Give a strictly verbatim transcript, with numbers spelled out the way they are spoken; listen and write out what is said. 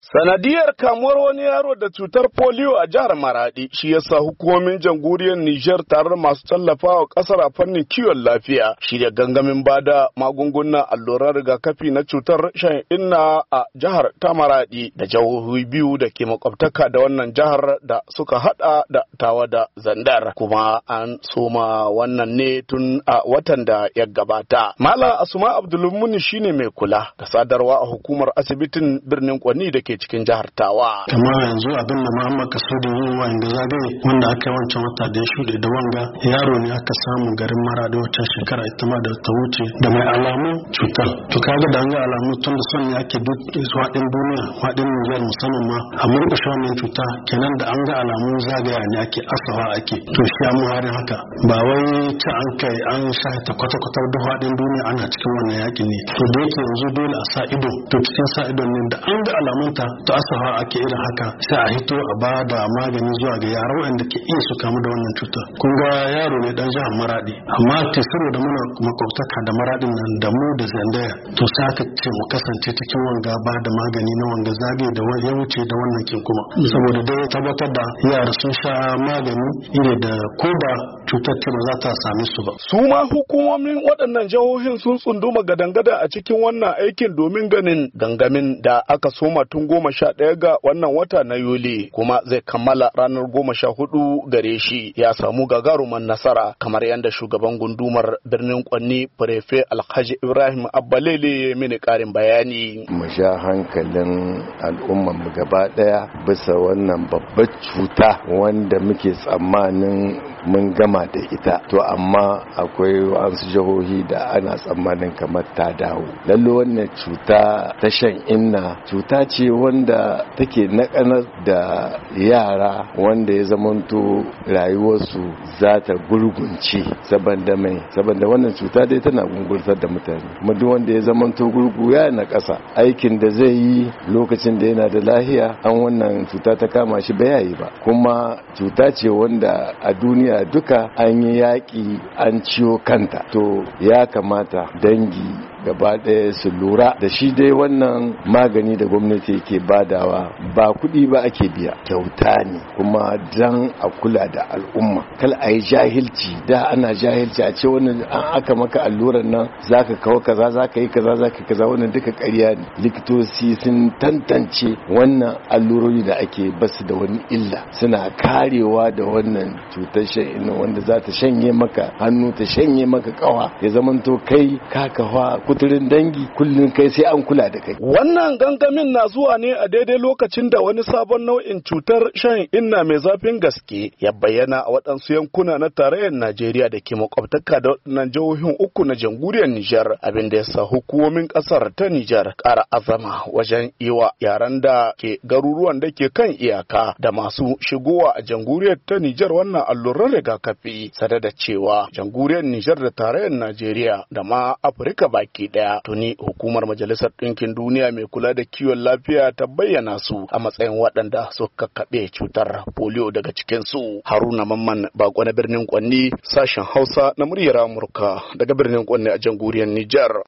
Sanadiyar kamuwar wani yaro da cutar polio a jihar Maradi shi yasa hukumomin jamhuriyar Nijar tare da masu tallafawa kasar a fannin kiwon lafiya shirya gangamin bada magungunan alluran rigakafi na cutar shan inna a jihar ta Maradi da jihohi biyu da ke makwabtaka da wannan jihar da suka hada da Tawa da Zandar, kuma an soma wannan ne tun a watan da ya gabata. Malam Asuma Abdulmuni shine mai kula da sadarwa a hukumar asibitin birnin Kwani da ke cikin jihar Tawa. Kamar yanzu abin da Muhammad Kaso da yin wanda zagaye wanda aka yi wancan wata da ya shuɗe da wanga yaro ne aka samu garin Maradi wata shekara ita ma da ta wuce da mai alamu cutar. To kaga da an ga alamu tun da son ne ake duk faɗin duniya faɗin Nijar musamman ma a murƙushe wannan cuta, kenan da an ga alamun zagaya ne ake asawa ake. To shi amma harin haka ba wai ci an kai an sha ta kwata-kwata da faɗin duniya ana cikin wannan yaƙi ne. To da yake yanzu dole a sa ido, to cikin sa idon ne da an ga alamunta ta asawa ake irin haka sai a hito a ba da magani zuwa ga yara waɗanda ke iya su kamu da wannan cutar. Kun ga yaro ne dan jihar Maradi, amma ke saboda muna makwabtaka da Maradin nan da mu da Zandaya, to sai aka ce mu kasance cikin wanga ba da magani na wanga zage da ya wuce da wannan kin kuma saboda dai tabbatar da yara sun sha magani ire da ko da cutar ce ba za ta same su ba. Su ma hukumomin waɗannan jihohin sun tsunduma gadangada a cikin wannan aikin domin ganin gangamin da aka soma tun goma sha ɗaya ga wannan wata na Yuli kuma zai kammala ranar goma sha hudu gare shi ya samu gagaruman nasara, kamar yadda shugaban gundumar birnin Kwanni Prefe Alhaji Ibrahim Abbalele ya mini ƙarin bayani. Mu sha hankalin al'ummar mu gaba ɗaya bisa wannan babbar cuta wanda muke tsammanin mun gama da ita, to amma akwai wasu jihohi da ana tsammanin kamar ta dawo. Lalle wannan cuta ta shan inna cuta ce wanda take nakanar da yara wanda ya zamanto rayuwarsu za ta gurgunce saboda mai saboda wannan cuta dai tana gungurtar da mutane, kuma duk wanda ya zamanto gurgu ya na ƙasa aikin da zai yi lokacin da yana da lahiya an wannan cuta ta kama shi ba yayi ba. Kuma cuta ce wanda a duniya duka an yi yaƙi an ciwo kanta, to ya kamata dangi gaba ɗaya su lura da shi. Dai wannan magani da gwamnati ke badawa ba kuɗi ba ake biya, kyauta ne kuma dan a kula da al'umma, kal a yi jahilci. Da ana jahilci a ce wannan an aka maka alluran nan zaka kawo kaza zaka yi kaza zaka kaza, wannan duka ƙarya ne. Likitoci sun tantance wannan allurori da ake basu da wani illa, suna karewa da wannan cutar shan wanda za ta shanye maka hannu ta shanye maka kawa ya zamanto kai ka kafa kuturin dangi kullun kai sai an kula da kai. Wannan gangamin na zuwa ne a daidai lokacin da wani sabon nau'in cutar shan inna mai zafin gaske ya bayyana a waɗansu yankuna na tarayyar Najeriya da ke makwabtaka da waɗannan jihohin uku na jamhuriyar Nijar, abin da ya sa hukumomin ƙasar ta Nijar ƙara azama wajen yiwa yaran da ke garuruwan da ke kan iyaka da masu shigowa a jamhuriyar ta Nijar wannan alluran rigakafi, sada da cewa jamhuriyar Nijar da tarayyar Najeriya da ma Afirka baki ɗaya tuni hukumar Majalisar Ɗinkin Duniya mai kula da kiwon lafiya ta bayyana su a matsayin waɗanda suka kaɓe cutar polio daga cikin su. Haruna Mamman Bako na birnin Kwanni, sashen Hausa na muryar Amurka daga birnin Kwanni a jamhuriyar Nijar.